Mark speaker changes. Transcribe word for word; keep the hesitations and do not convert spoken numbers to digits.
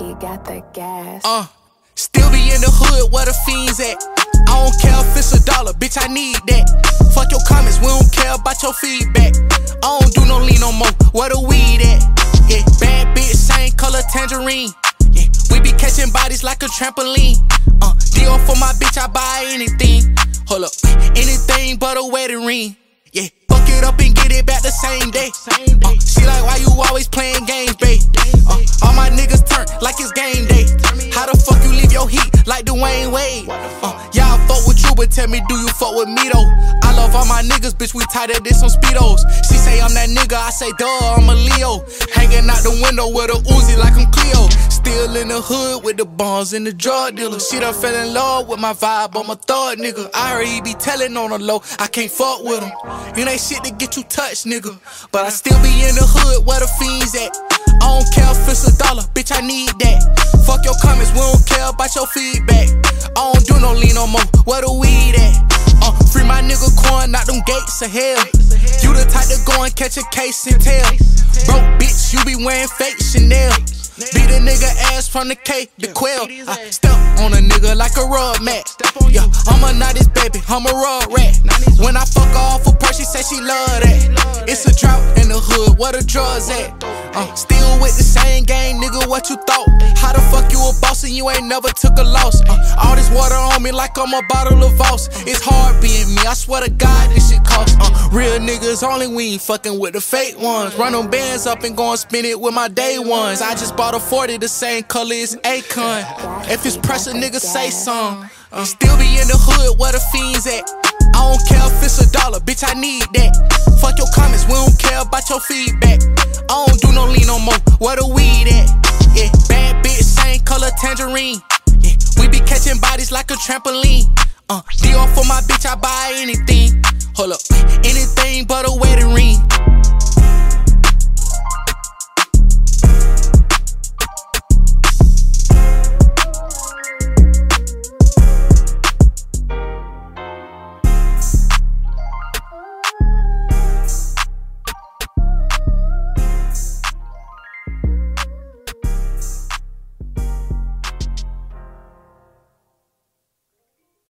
Speaker 1: he got the gas.
Speaker 2: Uh, still be in the hood where the fiends at. I don't care if it's a dollar, bitch, I need that. Fuck your comments, we don't care about your feedback. I don't do no lean no more, where the weed at? Yeah, bad bitch, same color tangerine. Yeah, we be catching bodies like a trampoline. Uh, deal for my bitch, I buy anything. Hold up, anything but a wedding ring. Yeah, fuck it up and get it back the same day. Uh, she like, why you always playing games, babe? Uh, all my niggas turn like it's game day. How the fuck you leave your heat like Dwayne Wade? Uh, y'all fuck with you, but tell me, do you fuck with me though? I love all my niggas, bitch, we tighter than some Speedos. She say I'm that nigga, I say duh, I'm a Leo. Hanging out the window with a Uzi like I'm Cleo. Still in the hood with the bombs and the drug dealer. She done fell in love with my vibe, I'm a thug nigga. I heard he be telling on the low, I can't fuck with him. It ain't shit to get you touched, nigga. But I still be in the hood where the fiends at. I don't care if it's a dollar, bitch, I need that. Fuck your comments, we don't care about your feedback. I don't do no lean no more, where the weed at? Uh, free my nigga coin, not them gates of hell. You the type to go and catch a case and tell. Broke bitch, you be wearing fake Chanel. Beat a nigga ass from the K to Quell. I step on a nigga like a rug mat. Yeah, I'm a nineties baby, I'm a rug rat. When I fuck her off a purse, she say she love that. It's a drought in the hood, where the drugs at? Uh, still with the same gang, nigga, what you thought? How the fuck you a boss and you ain't never took a loss? Uh, all this water on me like I'm a bottle of Voss. It's hard being me, I swear to God this shit costs. Uh, real niggas only, we ain't fucking with the fake ones. Run them bands up and go and spin it with my day ones. I just bought a forty, the same color as Akon. If it's pressure, nigga, say some. Uh, still be in the hood where the fiends at. I don't care if it's a dollar, bitch, I need that. Fuck your comments, we don't care about your feedback. I don't do no lean no more, where the weed at? Yeah, bad bitch, same color tangerine. Yeah, we be catching bodies like a trampoline. Uh, deal for my bitch, I buy anything. Hold up, anything but a wedding ring.